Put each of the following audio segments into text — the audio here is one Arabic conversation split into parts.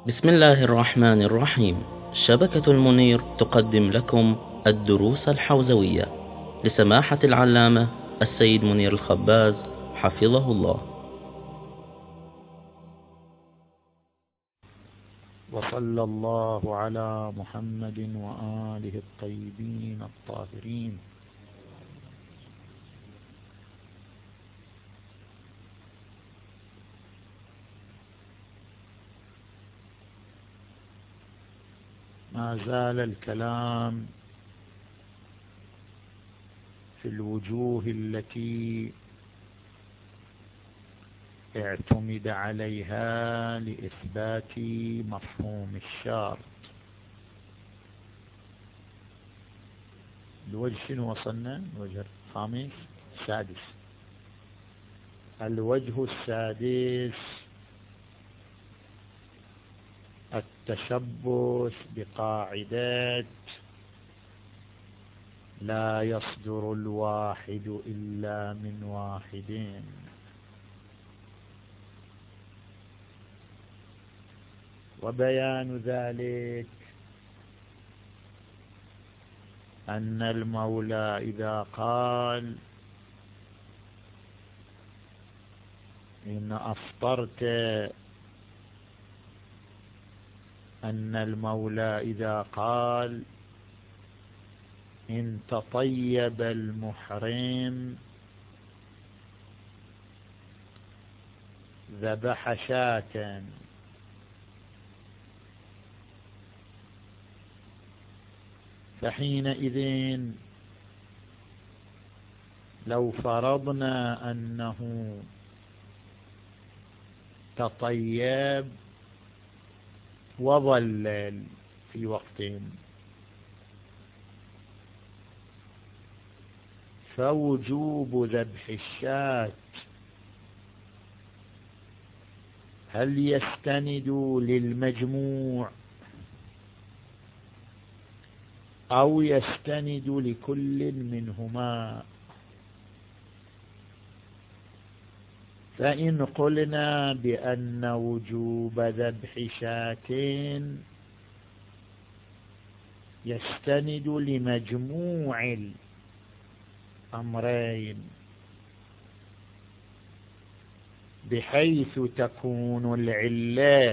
بسم الله الرحمن الرحيم. شبكة المنير تقدم لكم الدروس الحوزوية لسماحة العلامة السيد منير الخباز حفظه الله. وصلى الله على محمد وآله الطيبين الطاهرين. ما زال الكلام في الوجوه التي اعتمد عليها لإثبات مفهوم الشرط. الوجه شنو وصلنا؟ الوجه الخامس السادس. الوجه السادس التشبث بقاعدة لا يصدر الواحد إلا من واحدين. وبيان ذلك أن المولى إذا قال إن أفطرت، أن المولى إذا قال إن تطيب المحرم ذبح شاة، فحينئذ لو فرضنا أنه تطيب وظلل في وقت، فوجوب ذبح الشاة هل يستند للمجموع أو يستند لكل منهما؟ فإن قلنا بأن وجوب ذبح شاة يستند لمجموع الأمرين، بحيث تكون العلة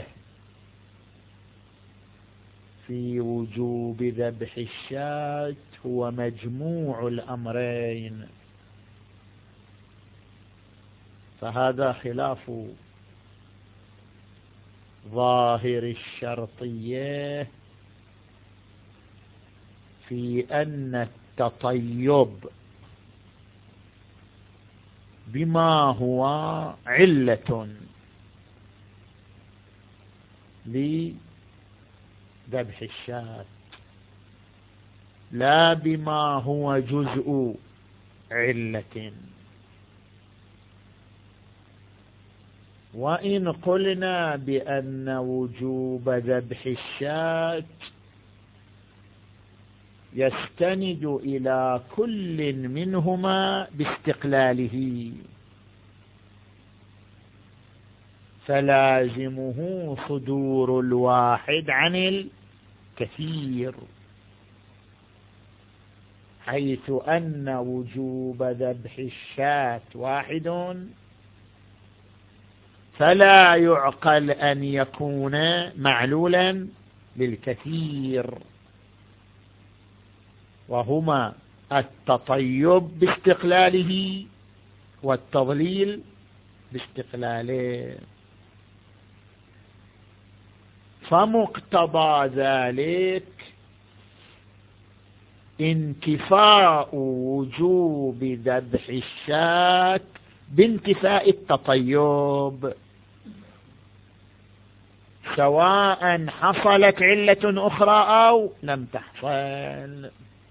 في وجوب ذبح الشاة هو مجموع الأمرين، فهذا خلاف ظاهر الشرطية في أن التطيب بما هو علة لذبح الشاة لا بما هو جزء علة. وإن قلنا بأن وجوب ذبح الشاة يستند إلى كل منهما باستقلاله، فلازمه صدور الواحد عن الكثير، حيث أن وجوب ذبح الشاة واحد، فلا يعقل أن يكون معلولا للكثير، وهما التطيب باستقلاله والتضليل باستقلاله. فمقتضى ذلك انتفاء وجوب ذبح الشاة بانتفاء التطيب، سواء حصلت علة أخرى أو لم تحصل.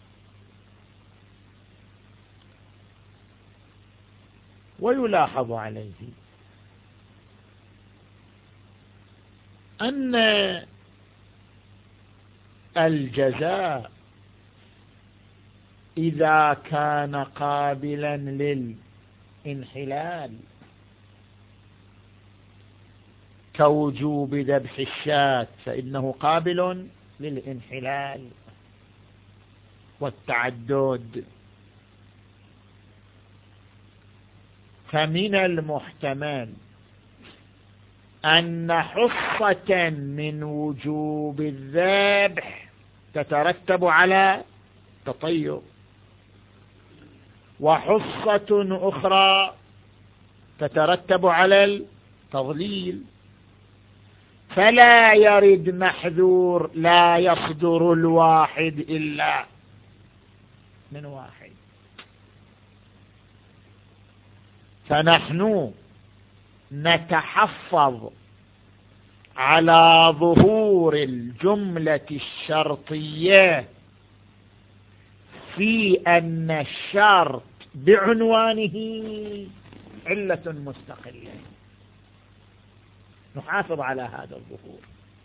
ويلاحظ عليه أن الجزاء إذا كان قابلا للانحلال كوجوب ذبح الشاة فإنه قابل للانحلال والتعدد. فمن المحتمل أن حصة من وجوب الذبح تترتب على تطيب، وحصة أخرى تترتب على التضليل، فلا يرد محذور لا يصدر الواحد إلا من واحد. فنحن نتحفظ على ظهور الجملة الشرطية في أن الشرط بعنوانه علة مستقلة، نحافظ على هذا الظهور.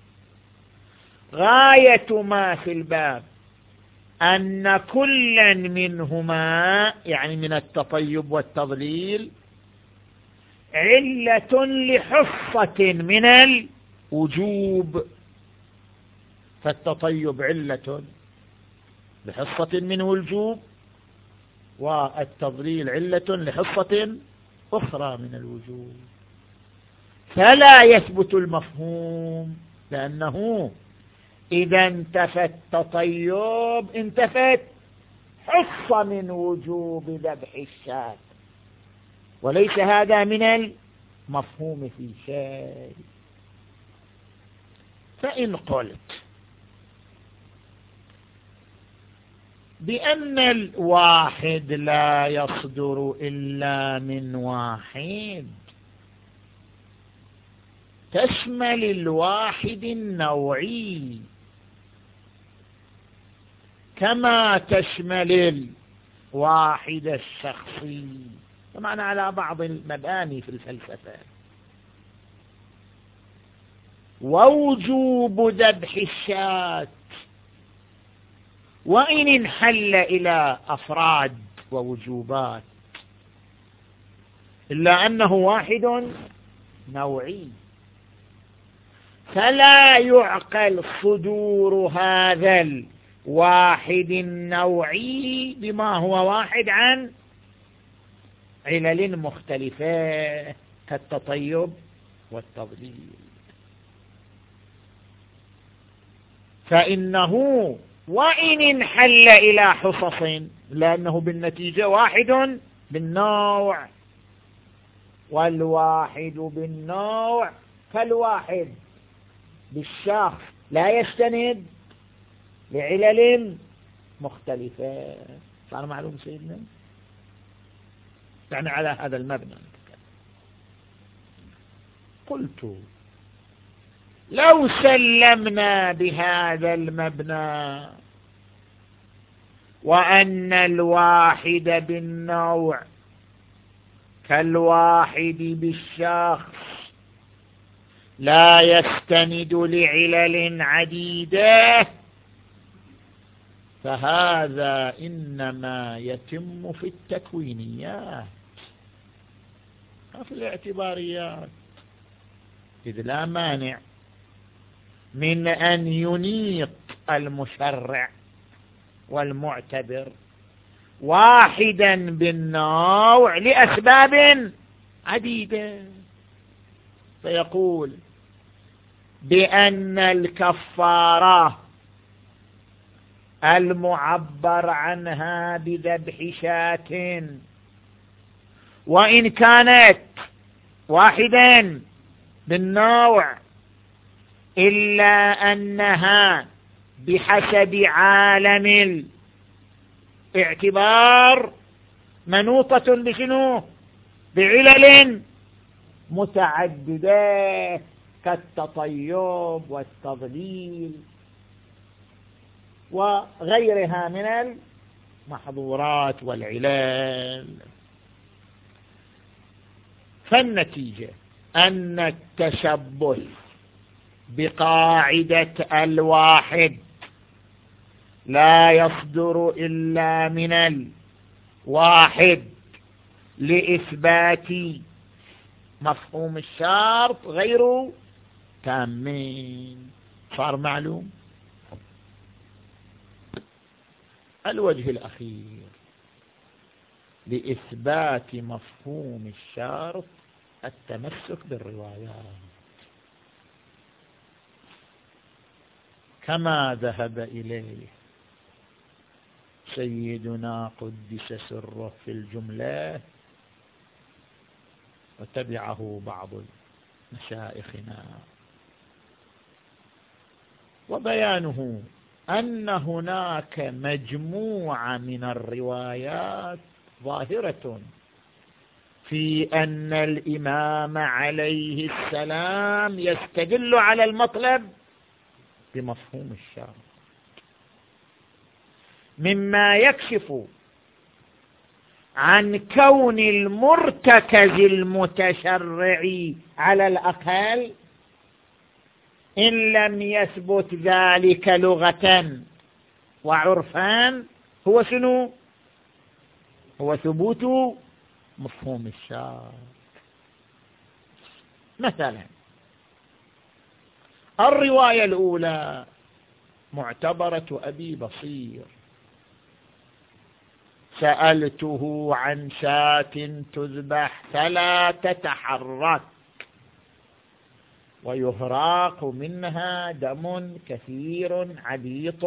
غاية ما في الباب أن كلا منهما يعني من التطيب والتضليل علة لحصة من الوجوب، فالتطيب علة لحصة منه الوجوب، والتضليل علة لحصة أخرى من الوجوب، فلا يثبت المفهوم، لأنه إذا انتفى التطيب انتفت حصة من وجوب ذبح الشاة، وليس هذا من المفهوم في شيء. فإن قلت بأن الواحد لا يصدر إلا من واحد، تشمل الواحد النوعي كما تشمل الواحد الشخصي، طبعا على بعض المباني في الفلسفة. ووجوب ذبح الشاة وإن انحل إلى أفراد ووجوبات إلا أنه واحد نوعي، فلا يعقل صدور هذا الواحد النوعي بما هو واحد عن علل مختلفة كالتطيب والتضليل، فإنه وإن انحل إلى حصص، لأنه بالنتيجة واحد بالنوع، والواحد بالنوع فالواحد بالشخص لا يستند لعلل مختلفة. صار معلوم سيدنا؟ يعني على هذا المبنى قلت لو سلمنا بهذا المبنى وأن الواحد بالنوع كالواحد بالشخص لا يستند لعلل عديدة، فهذا إنما يتم في التكوينيات في الاعتباريات، إذ لا مانع من أن ينيط المشرع والمعتبر واحدا بالنوع لأسباب عديدة، فيقول بأن الكفارة المعبر عنها بذبح شاة وإن كانت واحدا بالنوع إلا أنها بحسب عالم الاعتبار منوطة بشنو؟ بعلل متعددة كالتطيب والتضليل وغيرها من المحظورات والعلل. فالنتيجة أن التشبه بقاعدة الواحد لا يصدر إلا من الواحد لإثبات مفهوم الشرط غير تامين صار معلوم. الوجه الأخير لإثبات مفهوم الشرط التمسك بالروايات كما ذهب إليه سيدنا قدس سره في الجملة وتبعه بعض مشايخنا، وبيانه أن هناك مجموعة من الروايات ظاهرة في أن الإمام عليه السلام يستدل على المطلب بمفهوم الشرط، مما يكشف عن كون المرتكز المتشرع على الأقل إن لم يثبت ذلك لغة وعرفان هو شنو؟ هو ثبوت مفهوم الشرط. مثلا الرواية الأولى معتبرة أبي بصير: سألته عن شاة تذبح فلا تتحرك ويهراق منها دم كثير عبيط،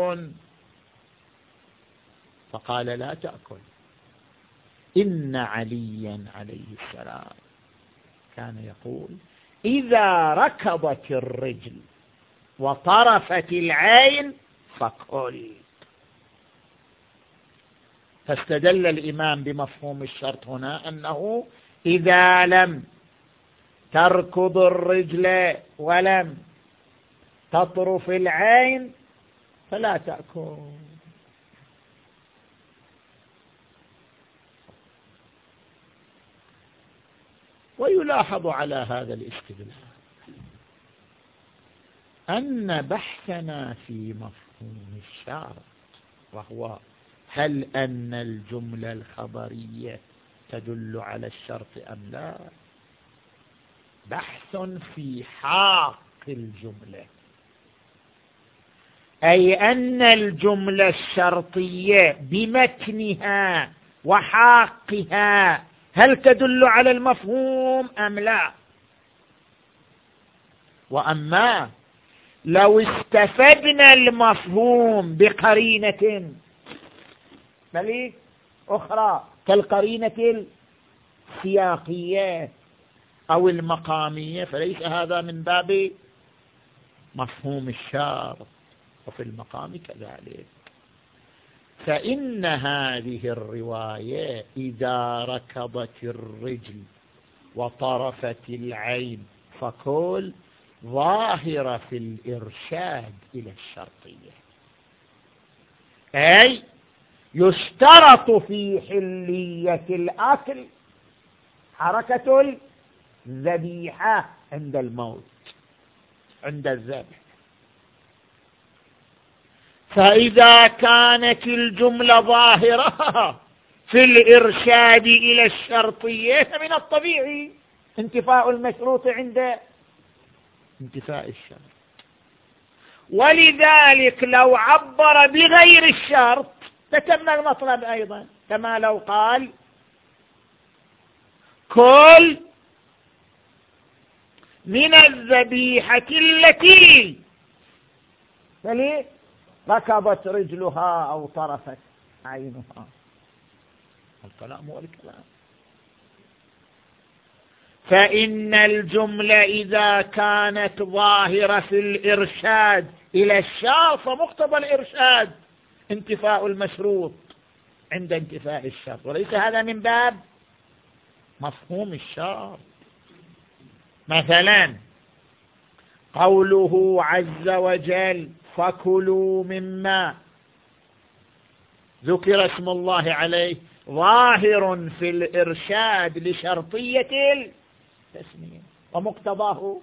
فقال لا تأكل. إن عليا عليه السلام كان يقول: إذا ركضت الرجل وطرفت العين فكل. فاستدل الإمام بمفهوم الشرط هنا أنه إذا لم تركض الرجل ولم تطرف العين فلا تأكل. ويلاحظ على هذا الاستدلال أن بحثنا في مفهوم الشرط، وهو هل أن الجملة الخبرية تدل على الشرط أم لا، بحث في حاق الجملة، أي أن الجملة الشرطية بمتنها وحاقها هل تدل على المفهوم أم لا. وأما لو استفدنا المفهوم بقرينة بل أخرى كالقرينة السياقية أو المقامية فليس هذا من باب مفهوم الشرط، وفي المقام كذلك. فإن هذه الرواية إذا ركضت الرجل وطرفت العين فكل ظاهرة في الإرشاد إلى الشرطية، أي يشترط في حلية الأكل حركة الذبيحة عند الموت، عند الذبح. فإذا كانت الجملة ظاهرة في الإرشاد إلى الشرطية فمن الطبيعي انتفاء المشروط عند انتفاء الشرط. ولذلك لو عبر بغير الشرط تتم المطلب أيضا، كما لو قال كل من الذبيحة التي ركضت رجلها أو طرفت عينها. الكلام هو الكلام. فإن الجملة إذا كانت ظاهرة في الإرشاد إلى الشرط فمقتضى الإرشاد انتفاء المشروط عند انتفاء الشرط، وليس هذا من باب مفهوم الشرط. مثلا قوله عز وجل فكلوا مما ذكر اسم الله عليه ظاهر في الإرشاد لشرطية التسمية، ومقتضاه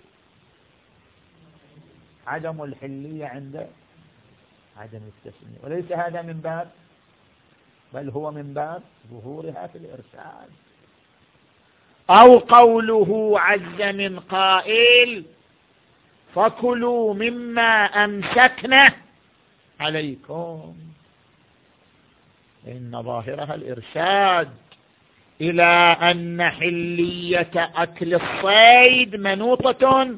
عدم الحلية عند عدم التسمية، وليس هذا من باب، بل هو من باب ظهورها في الإرشاد. أو قوله عز من قائل فكلوا مما أمسكنا عليكم، إن ظاهرها الإرشاد إلى أن حلية أكل الصيد منوطة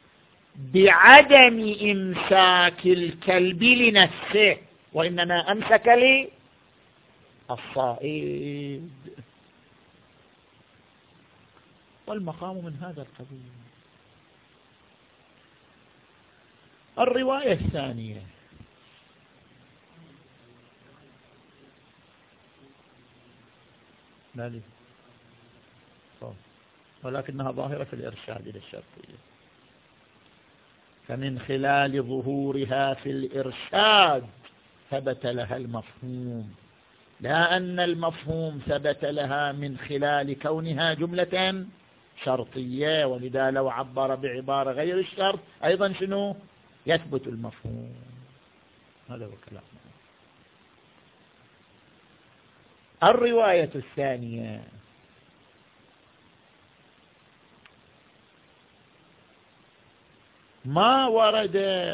بعدم إمساك الكلب لنفسه، وإنما أمسك للصائد، والمقام من هذا القبيل. الرواية الثانية ولكنها ظاهرة في الإرشاد إلى الشرطية، فمن خلال ظهورها في الإرشاد ثبت لها المفهوم، لا أن المفهوم ثبت لها من خلال كونها جملة شرطية، ولذا لو عبر بعبارة غير الشرط أيضا شنو يثبت المفهوم. هذا هو كلام. الرواية الثانية ما ورد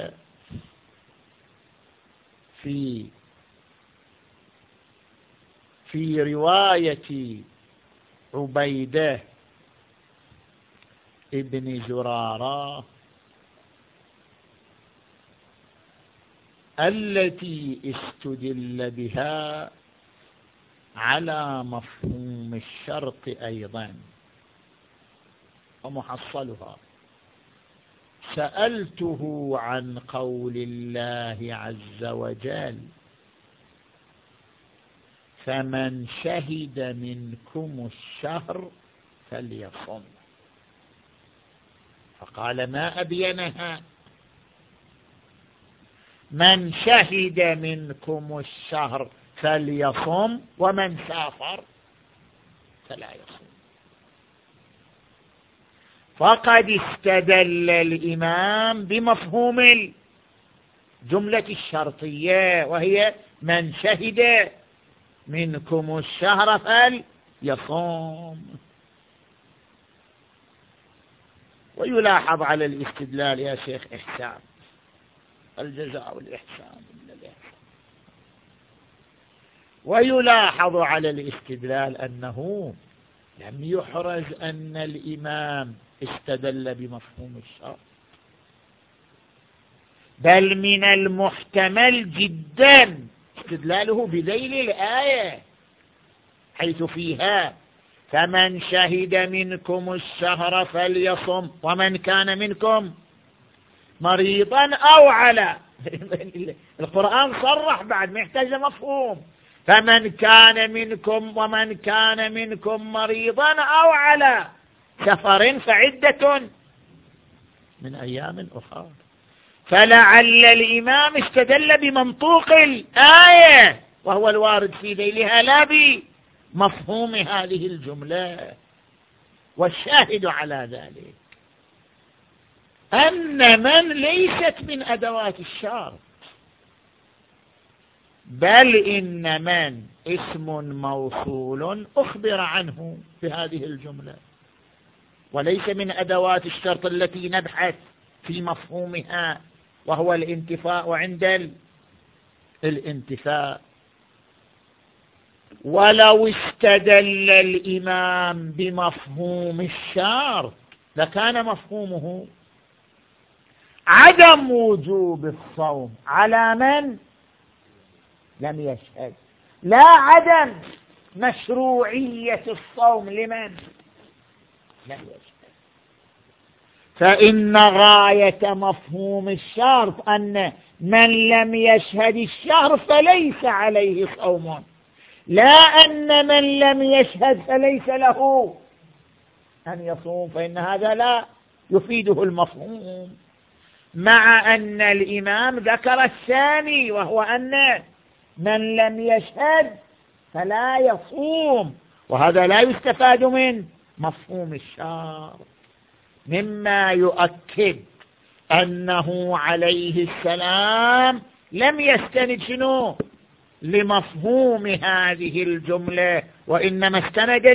في رواية عبيدة ابن زرارة التي استدل بها على مفهوم الشرط أيضا، ومحصلها سألته عن قول الله عز وجل فمن شهد منكم الشهر فليصم، فقال ما أبينها، من شهد منكم الشهر فليصم ومن سافر فلا يصم. فقد استدل الإمام بمفهوم الجملة الشرطية وهي من شهد منكم الشهر فليصم. ويلاحظ على الاستدلال يا شيخ إحسان، الجزاء والإحسان إلا الإحسان، ويلاحظ على الاستدلال أنه لم يحرز أن الإمام استدل بمفهوم الشرط، بل من المحتمل جدا استدلاله بذيل الآية حيث فيها فمن شهد منكم الشهر فليصم ومن كان منكم مريضا أو على القرآن صرح بعد ما يحتاج مفهوم، فمن كان منكم ومن كان منكم مريضا أو على سفر فعدة من أيام أخرى. فلعل الإمام استدل بمنطوق الآية وهو الوارد في ذيلها لا بمفهوم هذه الجملة. والشاهد على ذلك أن من ليست من أدوات الشرط، بل إن من اسم موصول أخبر عنه بهذه الجملة وليس من أدوات الشرط التي نبحث في مفهومها وهو الانتفاء عند الانتفاء. ولو استدل الإمام بمفهوم الشرط لكان مفهومه عدم وجوب الصوم على من لم يشهد، لا عدم مشروعية الصوم لمن لم يشهد. فإن غاية مفهوم الشرط أن من لم يشهد الشهر فليس عليه صوم، لا أن من لم يشهد فليس له أن يصوم، فإن هذا لا يفيده المفهوم، مع أن الإمام ذكر الثاني وهو أن من لم يشهد فلا يصوم، وهذا لا يستفاد من مفهوم الشرط، مما يؤكد أنه عليه السلام لم يستند شنو لمفهوم هذه الجملة، وإنما استند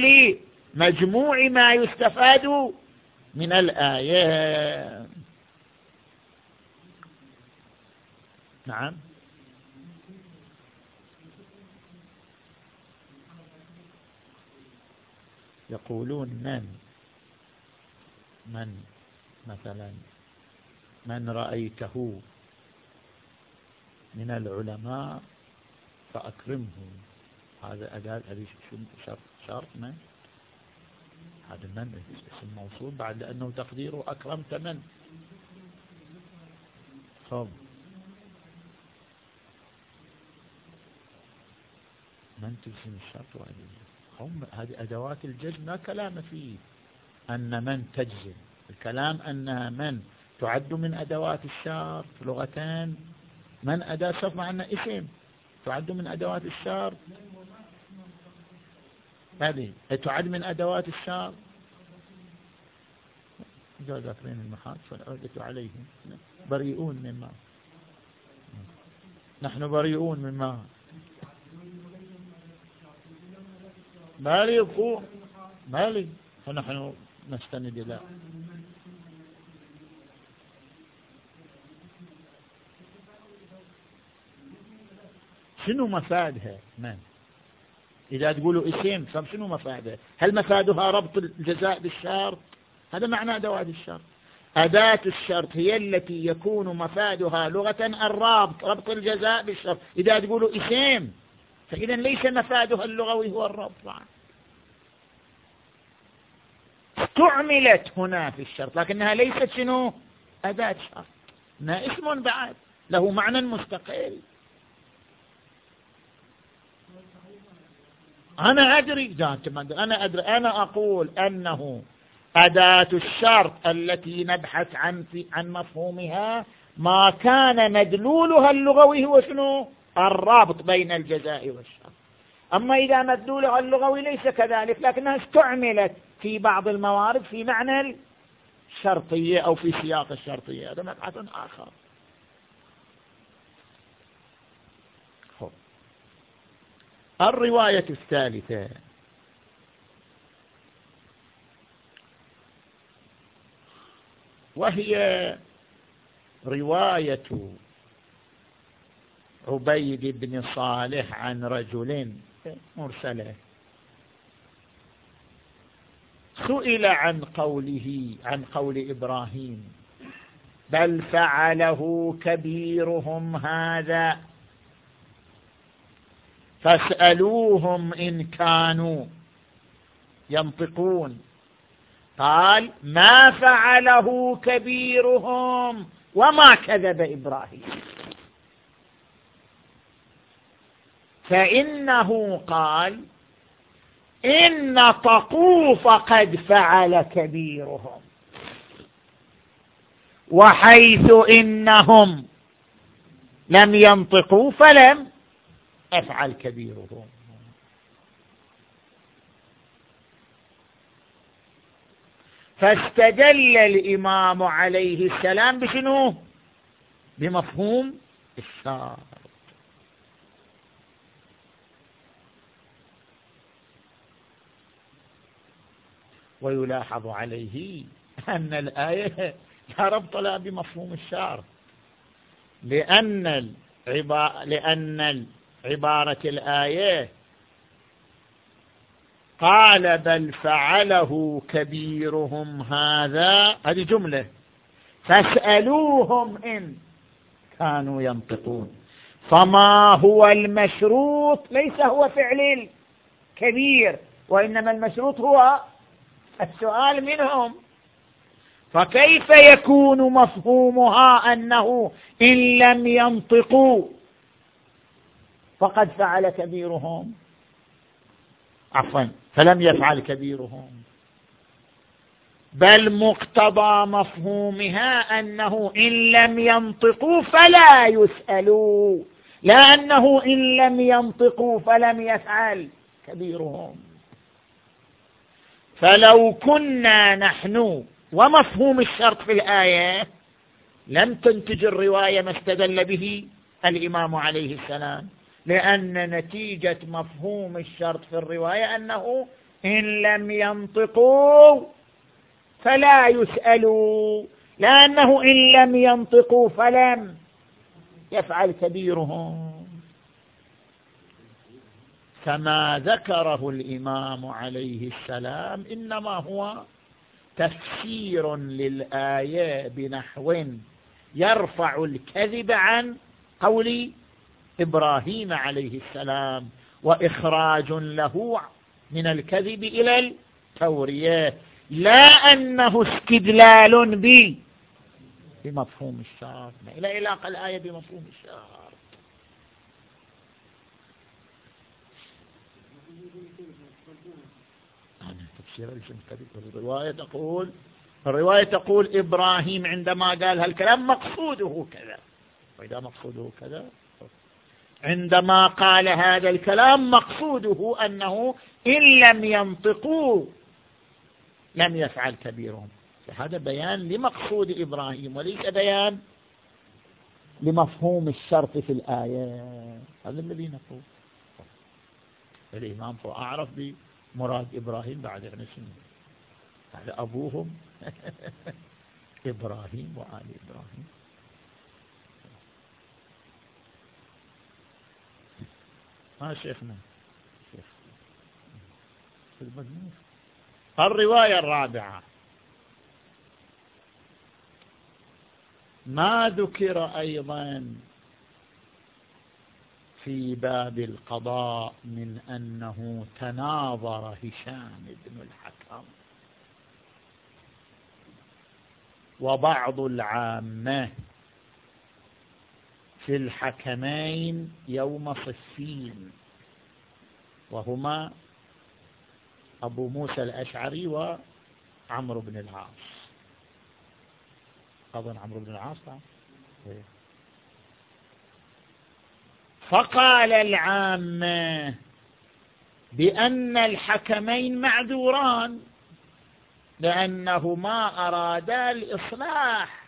لمجموع ما يستفاد من الآية. نعم. يقولون من مثلا من رأيته من العلماء فأكرمه. هذا أداة شرط من هذا من اسم موصول بعد لأنه تقديره أكرمت من. خب من تجزم الشرط هم هذه أدوات الجزم لا كلام فيه أن من تجزم. الكلام أن من تعد من أدوات الشرط لغتان. من أداة شرط مع أنه اسم تعد من أدوات الشرط. هذه تعد من أدوات الشرط. إذا ذاكرين المحاج فالعودة عليهم بريئون مما نحن بريئون مما مالي يبقوا مالي فنحن نستند إلى شنو مفادها من إذا تقولوا اسم فشنو مفادها؟ هل مفادها ربط الجزاء بالشرط؟ هذا معنى أدوات الشرط. أداة الشرط هي التي يكون مفادها لغة الرابط ربط الجزاء بالشرط. إذا تقولوا اسم فإذا ليس مفادها اللغوي هو الربط. استعملت هنا في الشرط لكنها ليست شنو أداة شرط. إنها اسم بعد له معنى مستقل. أنا أدري أنا أقول أنه أداة الشرط التي نبحث عن مفهومها ما كان مدلولها اللغوي هو شنو الرابط بين الجزاء والشرط. أما إذا مدلولها اللغوي ليس كذلك لكنها استعملت في بعض الموارد في معنى الشرطية أو في سياق الشرطية. هذا مبحث آخر. الرواية الثالثة وهي رواية عبيد بن صالح عن رجل مرسلة سئل عن قول إبراهيم بل فعله كبيرهم هذا فاسألوهم إن كانوا ينطقون. قال ما فعله كبيرهم وما كذب إبراهيم. فإنه قال إن نطقوا فقد فعل كبيرهم وحيث إنهم لم ينطقوا فلم أفعل كبيرهم. فاستدل الإمام عليه السلام بشنو بمفهوم الشرط. ويلاحظ عليه أن الآية لا ربط لها بمفهوم الشرط لأن عبارة الآية قال بل فعله كبيرهم هذا هذه جملة فاسألوهم إن كانوا ينطقون. فما هو المشروط ليس هو فعل الكبير وإنما المشروط هو السؤال منهم. فكيف يكون مفهومها أنه إن لم ينطقوا فقد فعل كبيرهم فلم يفعل كبيرهم. بل مقتضى مفهومها أنه إن لم ينطقوا فلا يسألوا لا أنه إن لم ينطقوا فلم يفعل كبيرهم. فلو كنا نحن ومفهوم الشرط في الآية لم تنتج الرواية ما استدل به الإمام عليه السلام لأن نتيجة مفهوم الشرط في الرواية أنه إن لم ينطقوا فلا يسألوا لأنه إن لم ينطقوا فلم يفعل كبيرهم. فما ذكره الإمام عليه السلام إنما هو تفسير للآية بنحو يرفع الكذب عن قول إبراهيم عليه السلام، وإخراج له من الكذب إلى التورية، لا أنه استدلال بمفهوم الشرط، لا علاقة الآية بمفهوم الشرط. الرواية تقول إبراهيم عندما قال هالكلام مقصوده كذا، وإذا مقصوده كذا عندما قال هذا الكلام مقصوده أنه إن لم ينطقوا لم يفعل كبيرهم. هذا بيان لمقصود إبراهيم وليس بيان لمفهوم الشرط في الآية. هذا الذي نقول. الإمام هو أعرف بمراد إبراهيم بعد ابن سنين، هذا أبوهم إبراهيم وآل إبراهيم. ما شيخنا شيخ المجنون. الرواية الرابعة ما ذكر أيضا في باب القضاء من أنه تناظر هشام بن الحكم وبعض العامة في الحكمين يوم صفين، وهما أبو موسى الأشعري وعمرو بن العاص. أظن عمرو بن العاص. فقال العامة بأن الحكمين معذوران لأنهما أرادا الإصلاح.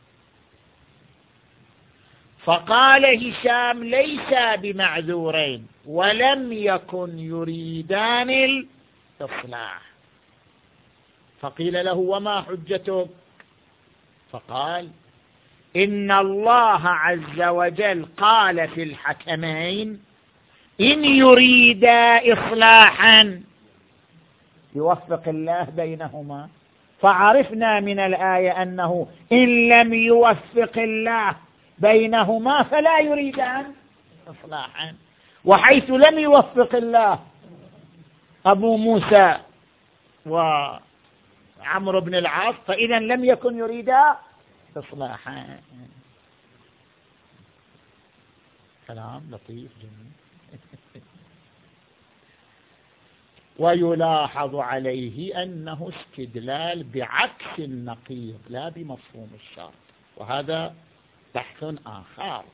فقال هشام ليس بمعذورين ولم يكن يريدان الإصلاح. فقيل له وما حجتك؟ فقال إن الله عز وجل قال في الحكمين إن يريدا إصلاحا يوفق الله بينهما، فعرفنا من الآية أنه إن لم يوفق الله بينهما فلا يريدان إصلاحا، وحيث لم يوفق الله أبو موسى وعمرو بن العاص فإذا لم يكن يريدا إصلاحا. كلام لطيف جميل. ويلاحظ عليه أنه استدلال بعكس النقيض لا بمفهوم الشرط، وهذا بحث آخر،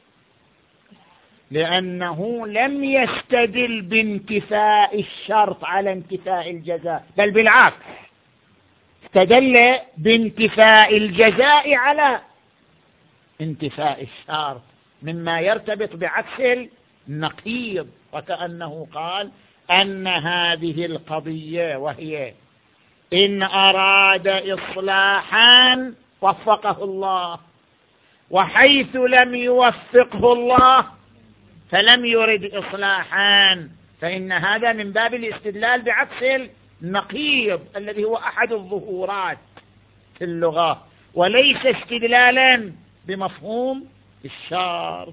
لأنه لم يستدل بانتفاء الشرط على انتفاء الجزاء، بل بالعكس استدل بانتفاء الجزاء على انتفاء الشرط مما يرتبط بعكس النقيض. وكأنه قال أن هذه القضية وهي إن أراد إصلاحا وفقه الله، وحيث لم يوفقه الله فلم يرد إصلاحا، فإن هذا من باب الاستدلال بعكس النقيض الذي هو أحد الظهورات في اللغة، وليس استدلالا بمفهوم الشرط.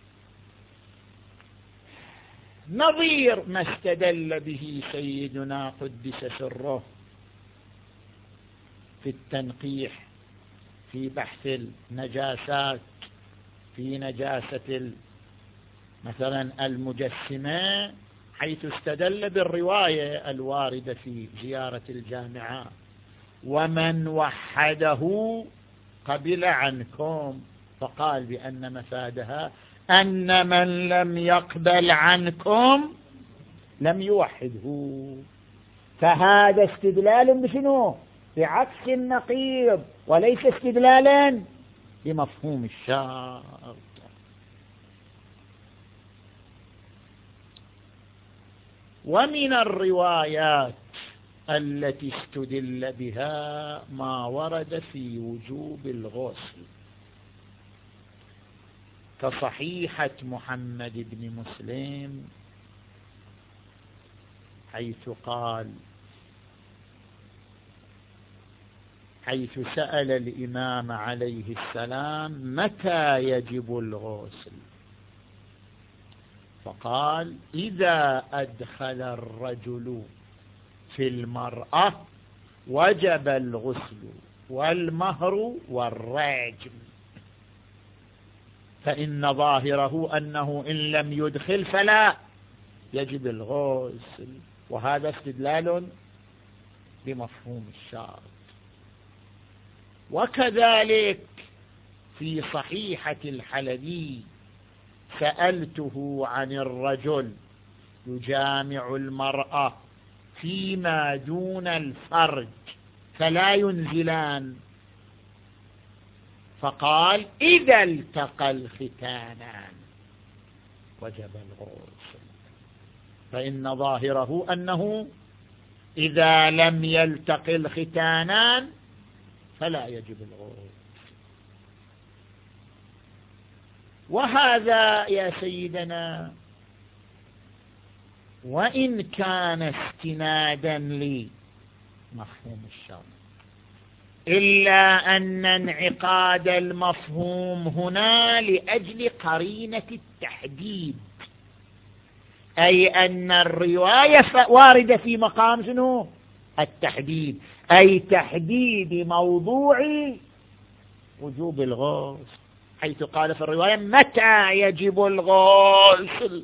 نظير ما استدل به سيدنا قدس سره في التنقيح في بحث النجاسات، في نجاسة مثلا المجسمة، حيث استدل بالرواية الواردة في زيارة الجامعة ومن وحده قبل عنكم، فقال بأن مفادها أن من لم يقبل عنكم لم يوحده. فهذا استدلال بشنو؟ بعكس النقيض، وليس استدلالا بمفهوم الشرط. ومن الروايات التي استدل بها ما ورد في وجوب الغسل كصحيحة محمد بن مسلم، حيث قال، حيث سأل الإمام عليه السلام متى يجب الغسل، فقال إذا أدخل الرجل في المرأة وجب الغسل والمهر والرجم، فإن ظاهره أنه إن لم يدخل فلا يجب الغسل، وهذا استدلال بمفهوم الشرط. وكذلك في صحيحة الحلبي سألته عن الرجل يجامع المرأة فيما دون الفرج فلا ينزلان، فقال إذا التقى الختانان وجب الغسل، فإن ظاهره أنه إذا لم يلتقي الختانان فلا يجب الغسل. وهذا يا سيدنا وإن كان استنادا لمفهوم الشرط، إلا أن انعقاد المفهوم هنا لأجل قرينة التحديد، أي أن الرواية واردة في مقام شنو؟ التحديد، أي تحديد موضوع وجوب الغسل، حيث قال في الرواية متى يجب الغسل،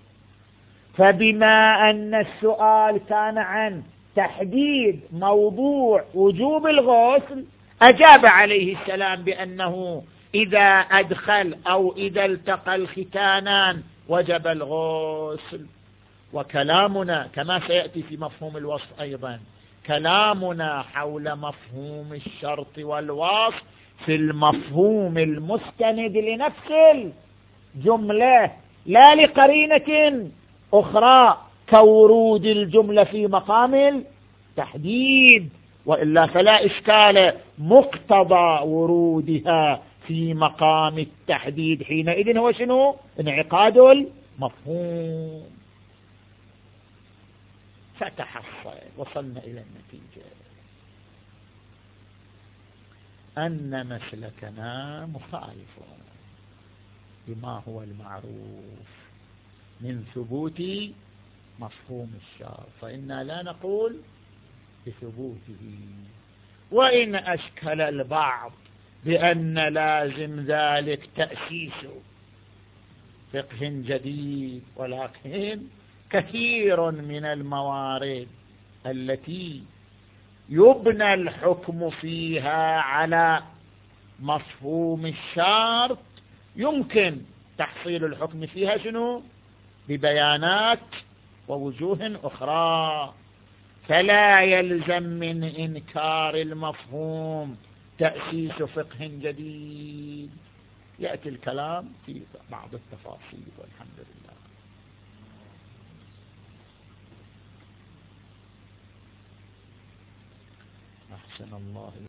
فبما أن السؤال كان عن تحديد موضوع وجوب الغسل أجاب عليه السلام بأنه إذا أدخل أو إذا التقى الختانان وجب الغسل. وكلامنا كما سيأتي في مفهوم الوصف أيضا، كلامنا حول مفهوم الشرط والوصف في المفهوم المستند لنفس الجملة لا لقرينة أخرى كورود الجملة في مقام التحديد، وإلا فلا إشكال، مقتضى ورودها في مقام التحديد حينئذ هو شنو؟ انعقاد المفهوم. فتحصل وصلنا إلى النتيجة أن مسلكنا مخالف بما هو المعروف من ثبوت مفهوم الشرط، فإنا لا نقول بثبوته، وإن أشكل البعض بأن لازم ذلك تأسيس فقه جديد، ولكن كثير من الموارد التي يبنى الحكم فيها على مفهوم الشرط يمكن تحصيل الحكم فيها شنو؟ ببيانات ووجوه أخرى، فلا يلزم من إنكار المفهوم تأسيس فقه جديد. يأتي الكلام في بعض التفاصيل والحمد لله. أحسن الله